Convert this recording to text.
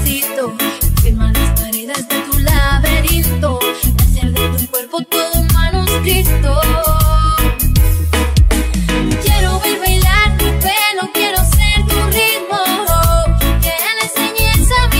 necesito. Firma las paredes de tu laberinto, hacer de tu cuerpo todo un manuscrito.